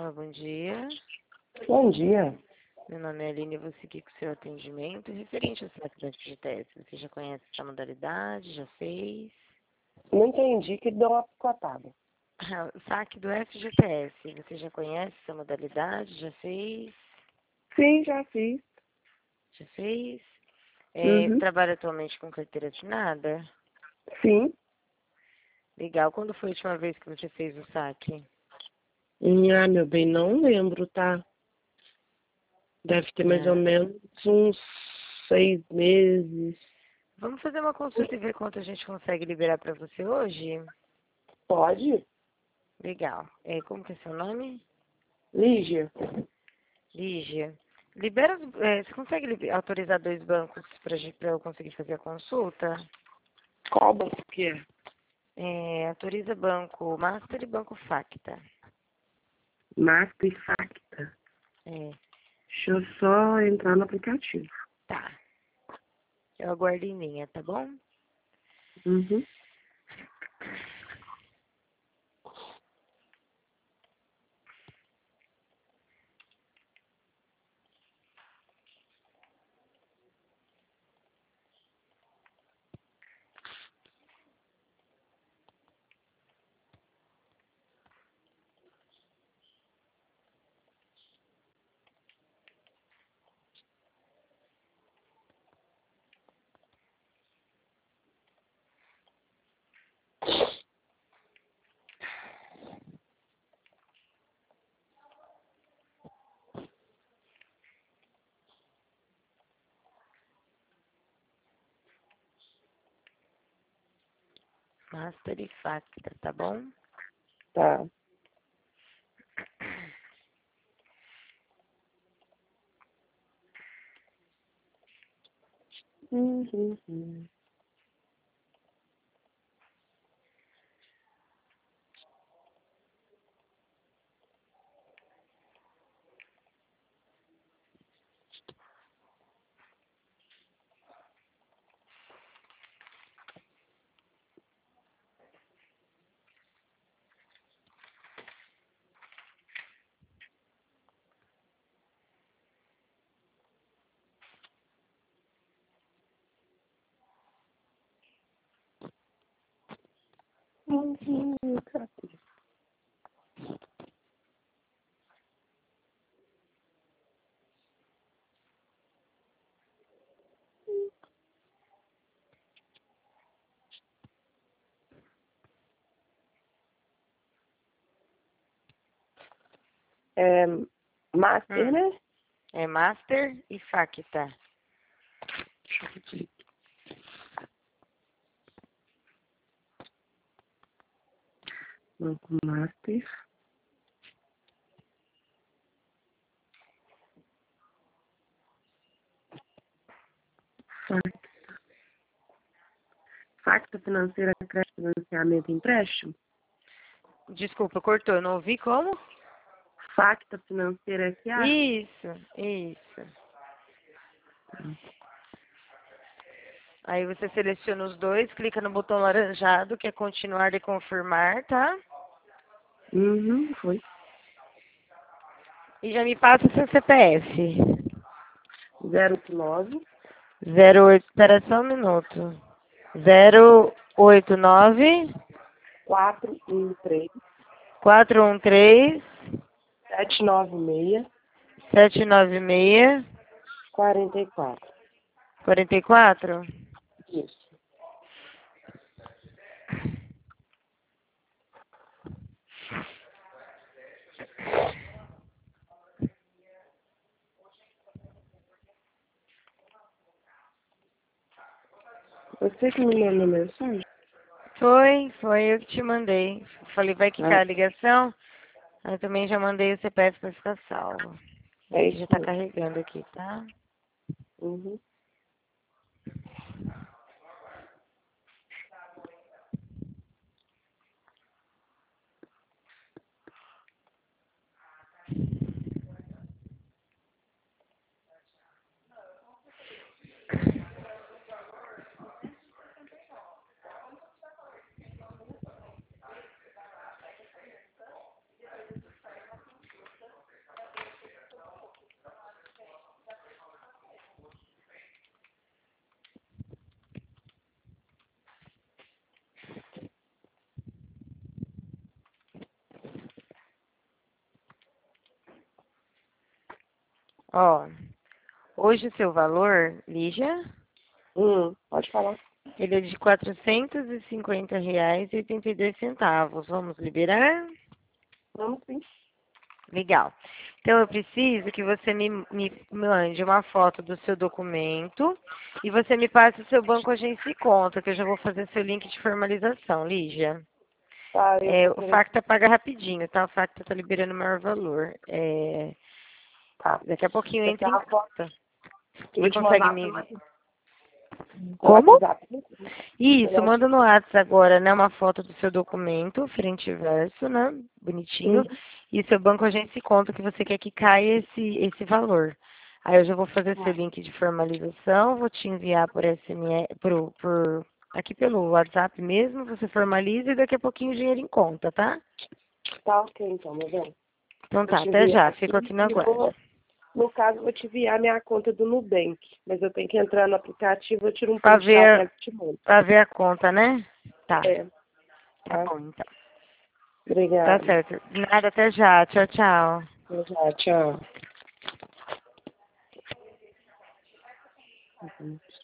Olá, bom dia. Bom dia. Meu nome é Aline e vou seguir com o seu atendimento referente ao saque da FGTS. Você já conhece essa modalidade? Já fez? Não entendi que deu uma picotada. O saque do FGTS. Você já conhece essa modalidade? Já fez? Sim, já fiz. Já fez? Uhum. Trabalha atualmente com carteira assinada? Sim. Legal. Quando foi a última vez que você fez o saque? Meu bem, não lembro, tá? Deve ter mais ou Ah, menos uns 6 meses. vamos fazer uma consulta e ver quanto a gente consegue liberar para você hoje? Pode? Legal. Como que é seu nome? Lígia? Lígia. Libera, você consegue autorizar 2 bancos para eu conseguir fazer a consulta? Qual banco que é? Autoriza Banco Master e Banco Facta. Master e Facta. É, Deixa eu só entrar no aplicativo. tá. Eu aguardo em linha, tá bom? Uhum. Master e Facta, tá bom? Tá. Uhum. Cadê? É Master, né? É Master e Facta. Deixa eu ver. Banco Master. Facta. Facta financeira, crédito, financiamento e empréstimo. Desculpa, cortou, eu não ouvi como? Facta financeira S.A. Isso. Aí você seleciona os dois, clica no botão laranjado, que é continuar e confirmar, tá? Uhum, foi. E já me passa seu CPF. 089 08, espera só um minuto. 089 413 413 796 796 44. 44. Isso. Você que me mandou mensagem? Foi eu que te mandei. Falei, vai quicar Ah, a ligação. Eu também já mandei o CPF para ficar salvo. é Aqui já isso tá mesmo. carregando aqui, tá? Uhum. Ó, hoje o seu valor, Lígia, Pode falar. ele é de R$ 450,82. Vamos liberar? Vamos sim. Legal. Então, eu preciso que você me mande uma foto do seu documento e você me passe o seu banco, agência e conta, que eu já vou fazer seu link de formalização, Lígia. Tá, eu vou O querer. Facta paga rapidinho, tá? O Facta tá liberando o maior valor. Tá. Daqui a pouquinho Você entra quer em a foto? conta. Vou Você te consegue mandar me... pelo Como? WhatsApp. Isso, manda no WhatsApp agora, né? Uma foto do seu documento, frente e verso, né? Bonitinho. E seu banco, agência e conta que você quer que caia esse valor. Aí eu já vou fazer seu link de formalização, vou te enviar por SMS, aqui pelo WhatsApp mesmo, você formaliza e daqui a pouquinho o dinheiro em conta, tá? Tá ok, então, meu bem. Então Vou tá, te até enviar já, aqui fico aqui no e aguardo. no caso, vou te enviar minha conta do Nubank. Mas eu tenho que entrar no aplicativo, eu tiro um Pra print da ver, tela e te mando. pra ver a conta, né? Tá, É, tá tá? bom então. Tá Obrigada. certo. Nada, até já. Tchau, tchau. Até já, tchau.